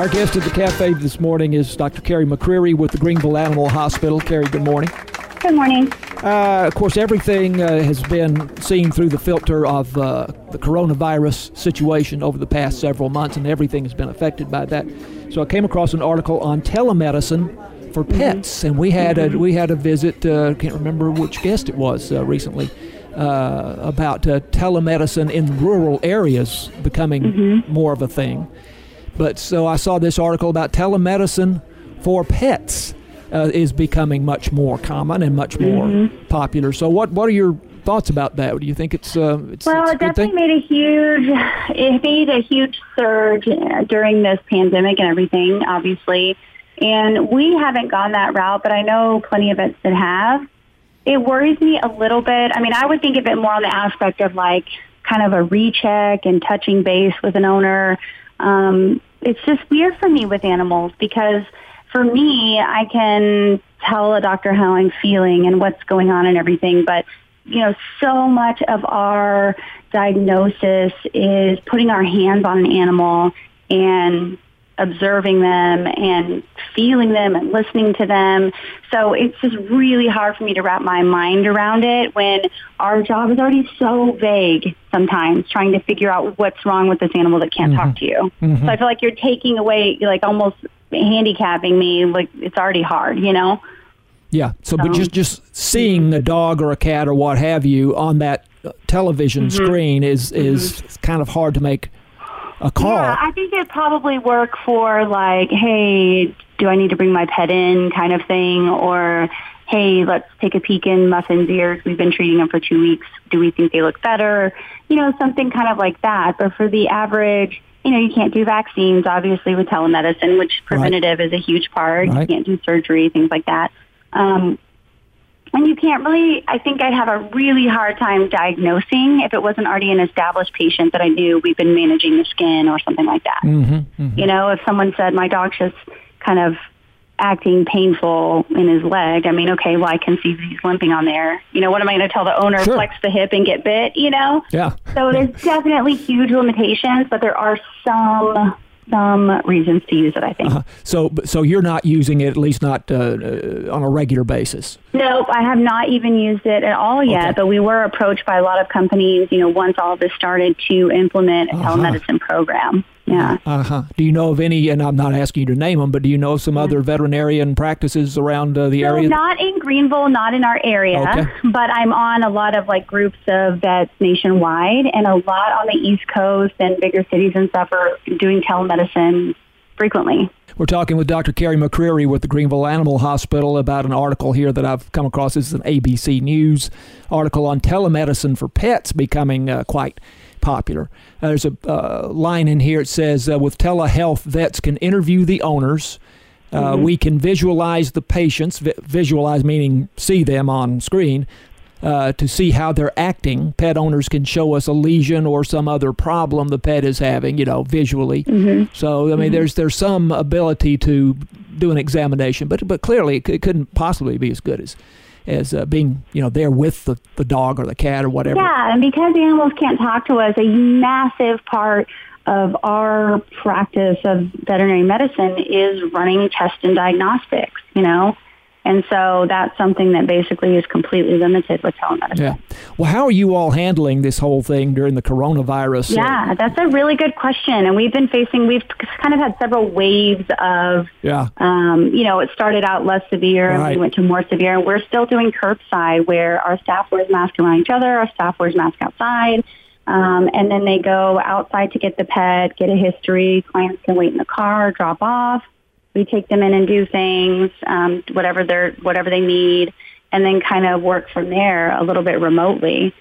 Our guest at the cafe this morning is Dr. Carrie McCreary with the Greenville Animal Hospital. Carrie, good morning. Good morning. Of course, everything has been seen through the filter of the coronavirus situation over the past several months, and everything has been affected by that. So I came across an article on telemedicine for pets, and we had a visit. Can't remember which guest it was recently. About telemedicine in rural areas becoming more of a thing. But so I saw this article about telemedicine for pets is becoming much more common and much more popular. So what are your thoughts about that? Do you think it's well, it definitely made a huge surge during this pandemic and everything, obviously. And we haven't gone that route, but I know plenty of vets that have. It worries me a little bit. I mean, I would think of it more on the aspect of like kind of a recheck and touching base with an owner. It's just weird for me with animals because for me, I can tell a doctor how I'm feeling and what's going on and everything. But, you know, so much of our diagnosis is putting our hands on an animal and observing them and feeling them and listening to them. So it's just really hard for me to wrap my mind around it when our job is already so vague sometimes, trying to figure out what's wrong with this animal that can't talk to you. So I feel like you're taking away, like almost handicapping me, like it's already hard, you know? Yeah. So but just seeing a dog or a cat or what have you on that television screen is kind of hard to make a call. Yeah, I think it'd probably work for like, hey, do I need to bring my pet in kind of thing? Or, hey, let's take a peek in Muffin's ears. We've been treating them for 2 weeks. Do we think they look better? You know, something kind of like that. But for the average, you know, you can't do vaccines, obviously, with telemedicine, which preventative is a huge part. You can't do surgery, things like that. And you can't really, I think I'd have a really hard time diagnosing if it wasn't already an established patient that I knew we've been managing the skin or something like that. You know, if someone said my dog's just kind of acting painful in his leg, I mean, okay, well, I can see he's limping on there. You know, what am I going to tell the owner, flex the hip and get bit, you know? Yeah. So there's definitely huge limitations, but there are some reasons to use it, I think. So you're not using it, at least not on a regular basis? Nope, I have not even used it at all yet, but we were approached by a lot of companies, you know, once all of this started to implement a telemedicine program. Yeah. Do you know of any, and I'm not asking you to name them, but do you know of some other veterinarian practices around the area? Not in Greenville, not in our area, but I'm on a lot of like groups of vets nationwide, and a lot on the East Coast and bigger cities and stuff are doing telemedicine frequently. We're talking with Dr. Carrie McCreary with the Greenville Animal Hospital about an article here that I've come across. This is an ABC News article on telemedicine for pets becoming quite popular. There's a line in here. It says, with telehealth, vets can interview the owners. We can visualize the patients, visualize meaning see them on screen, to see how they're acting. Pet owners can show us a lesion or some other problem the pet is having, you know, visually. So, I mean, there's some ability to do an examination, but clearly it couldn't possibly be as good as being, you know, there with the dog or the cat or whatever. Yeah, and because animals can't talk to us, a massive part of our practice of veterinary medicine is running tests and diagnostics, you know. And so that's something that basically is completely limited with telemedicine. Yeah. Well, how are you all handling this whole thing during the coronavirus? Yeah, that's a really good question. And we've kind of had several waves of, you know, it started out less severe and we went to more severe. And we're still doing curbside where our staff wears masks around each other, our staff wears masks outside. And then they go outside to get the pet, get a history. Clients can wait in the car, drop off. We take them in and do things, whatever they need, and then kind of work from there a little bit remotely.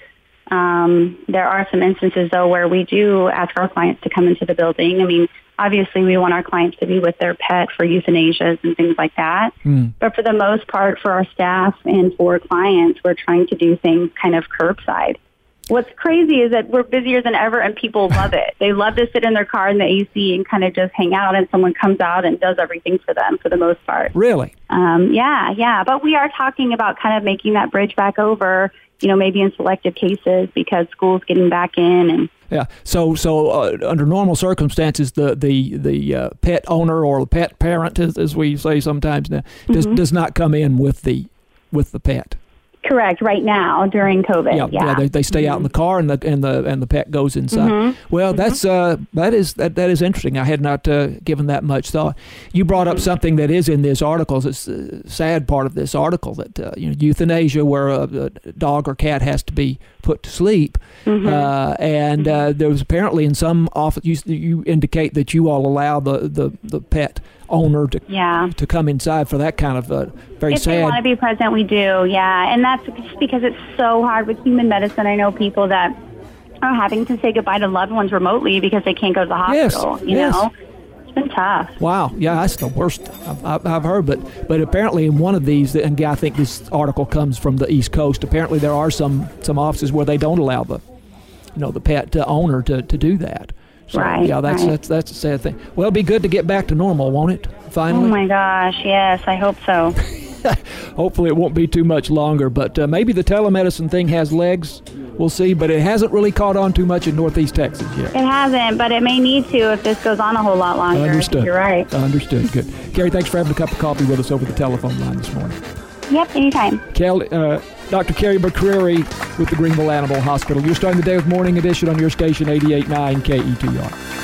There are some instances, though, where we do ask our clients to come into the building. I mean, obviously, we want our clients to be with their pet for euthanasias and things like that. But for the most part, for our staff and for clients, we're trying to do things kind of curbside. What's crazy is that we're busier than ever and people love it. They love to sit in their car in the AC and kind of just hang out, and someone comes out and does everything for them for the most part. Really? Yeah. But we are talking about kind of making that bridge back over, you know, maybe in selective cases because school's getting back in. And Yeah. So under normal circumstances, the pet owner or the pet parent, as we say sometimes now, does not come in with the pet. Correct. Right now, during COVID, yeah, they stay out in the car, and the pet goes inside. Well, that is interesting. I had not given that much thought. You brought up something that is in this article. It's a sad part of this article that euthanasia, where a dog or cat has to be put to sleep, and there was apparently in some office you indicate that you all allow the pet owner to come inside for that kind of very if sad. If they want to be present, we do, and that's just because it's so hard with human medicine. I know people that are having to say goodbye to loved ones remotely because they can't go to the hospital. Yes. You know, it's been tough. Wow, yeah, that's the worst I've heard. But apparently in one of these, and I think this article comes from the East Coast. Apparently there are some offices where they don't allow the pet owner to do that. So, right. Yeah, that's a sad thing. Well, it'll be good to get back to normal, won't it? Finally. Oh my gosh, yes, I hope so. Hopefully it won't be too much longer, but maybe the telemedicine thing has legs. We'll see, but it hasn't really caught on too much in Northeast Texas yet. It hasn't, but it may need to if this goes on a whole lot longer. Understood. You're right. Understood. Good. Carrie, thanks for having a cup of coffee with us over the telephone line this morning. Yep, anytime. Dr. Carrie McCreary with the Greenville Animal Hospital. You're starting the day with Morning Edition on your station, 88.9 KETR.